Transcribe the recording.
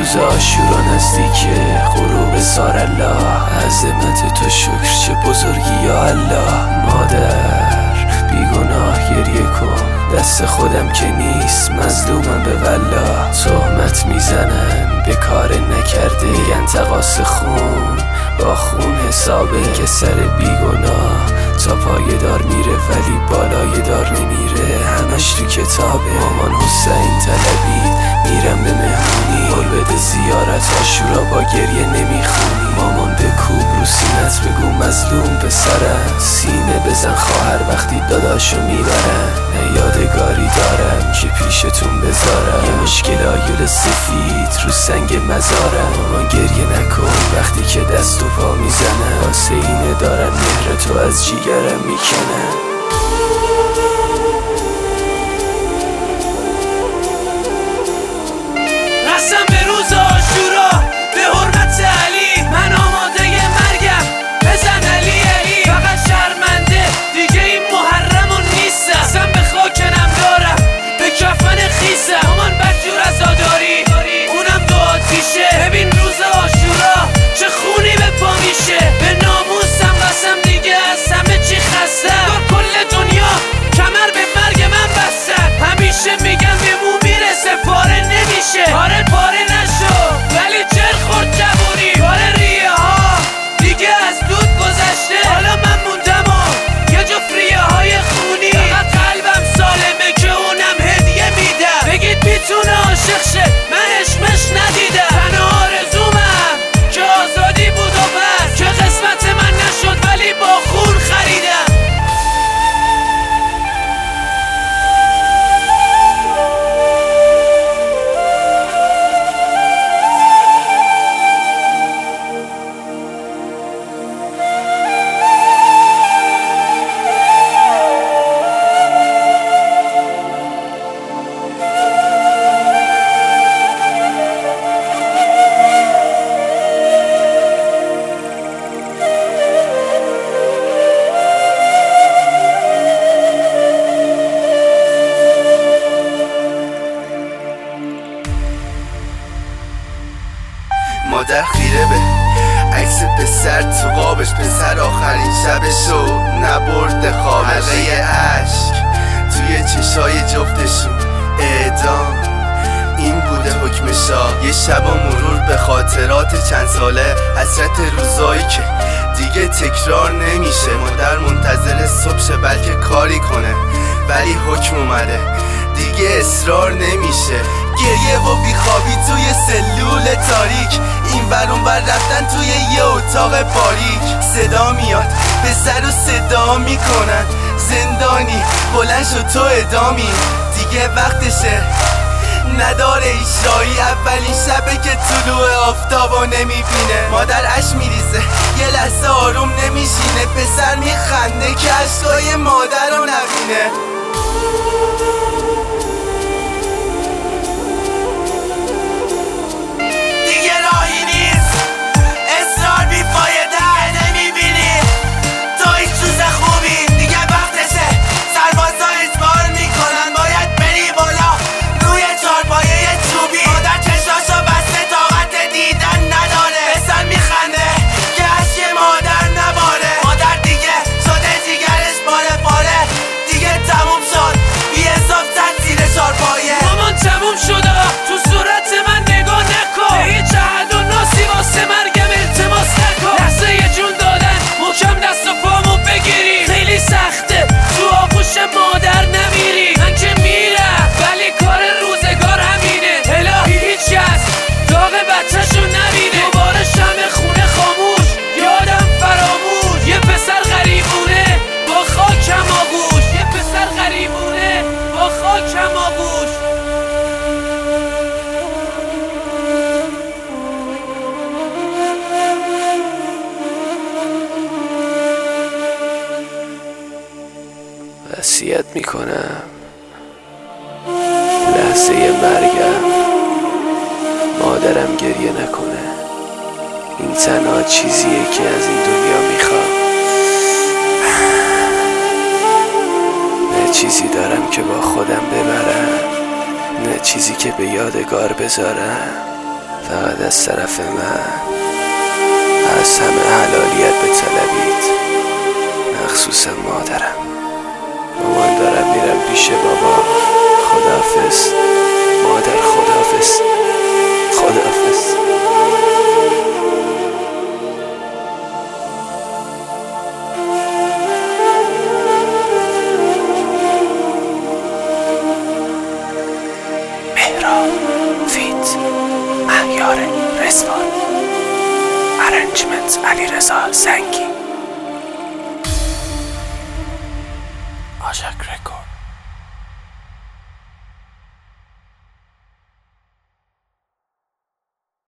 روز عاشورا نزدیکه، غروب سار الله، عظمت تو شکر چه بزرگی یا الله. مادر بیگناه گریه کن، دست خودم که نیست مظلومم به والله. تهمت میزنن به کار نکرده، میگن تقاص خون با خون حسابه. که سر بیگناه تا پای دار میره ولی بالای دار نمیره، همش تو کتابه. مامان حسین طلبید میرم به مهمونی، قول بده زیارت عاشورا با گریه نمیخونی. مامان بکوب رو سینت بگو مظلوم پسرم، سینه بزن خواهر وقتی داداشو میبرن. نه یادگاری دارم که پیشتون بذارم، یه مشکل آیول سفید رو سنگ مزارم. مامان گریه نکن وقتی که دست و پا میزنم، واسه اینه دارن مهر تو از جیگرم میکنن. رسم به روز عاشورا به حرمت علی، من آماده مرگم بزن علی علی. فقط شرمنده دیگه این محرمون نیستم، قسم به خاکنم دارم به کفن خیسم. مامان بدجور عزاداری اونم دو آتیشه، ببین روز عاشورا چه خونی به پا میشه. به ناموسم قسم دیگه از همه چی خستم، کل دنیا کمر به مرگ من بستن. همیشه میگم به مو میرسه پاره نمیشه، پاره نشو ولی چر خورد جوونی. پاره ریه ها دیگه از دود گذشته، حالا من موندم و یه جفت ریه های خونی. فقط قلبم سالمه که اونم هدیه میدم، بگید میتونه عاشق شه من عشقش ندیدم. تنها آرزومم که آزادی بود و بس، که قسمت من نشد ولی با خون خریدم. مادر خیره به عکس پسر تو قابش، پسر آخرین شبشو نبرده خوابش. حلقه عشق توی چشای جفتشون، اعدام این بوده حکم شاه. یه شبا مرور به خاطرات چند ساله، حسرت روزایی که دیگه تکرار نمیشه. مادر منتظر صبح شه بلکه کاری کنه، ولی حکم اومده دیگه اصرار نمیشه. گریه و بیخوابی توی سلول تاریک، این ور اون ور رفتن توی یه اتاق باریک. صدا میاد پسر رو صدا میکنن، زندانی بلند شد تو ادامی. دیگه وقتشه نداره ایشایی، اولین شبه که طلوع آفتابو نمیبینه. مادر عشق میریزه یه لحظه آروم نمیشینه، پسر میخنده که عشقای مادر رو نبینه. مامان تموم شده تو صورت من نگاه نکن، به هیچ عهد و ناسی واسه مرگم التماس نکن. لحظه یه جون دادن محکم دست و پامو بگیری، خیلی سخته تو آغوش مادر نمیری. من که میرم ولی کار روزگار همینه، الهی هیچ کس داغ بچه‌شو نبینه. دوباره شمع خونه خاموش، یادم فراموش، یه پسر غریبونه با خاکم آغوش. یه پسر غریبونه با خاکم آغوش. وصیت میکنم لحظه مرگم مادرم گریه نکنه. این تنها چیزیه که از این دنیا میخوام. نه چیزی دارم که با خودم ببرم، نه چیزی که به یادگار بذارم. فقط از طرف من از همه حلالیت بطلبید، مخصوصا مادرم. مامان دارم میرم پیش بابا. خداحافظ مادر، خداحافظ، خداحافظ. مهران فیت مهیار رضوان، ارنجمنت علیرضا زنگی، آژاک رکورد.